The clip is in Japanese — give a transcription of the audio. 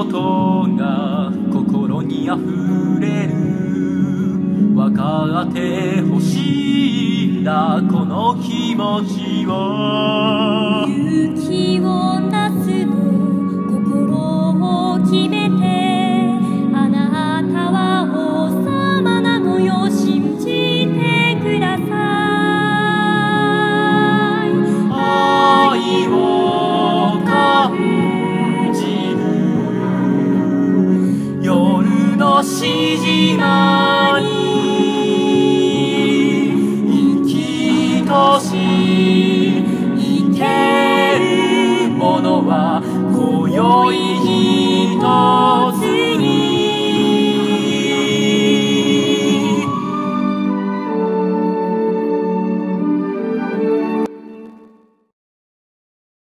ことが心にあふれる。分かってほしいんだこの気持ちを。 勇気を出すの心を決めて、あなたは王様なのよ、信じてください。 愛を感じる夜のしじまに、生きとし生けるものは今宵ひとつ。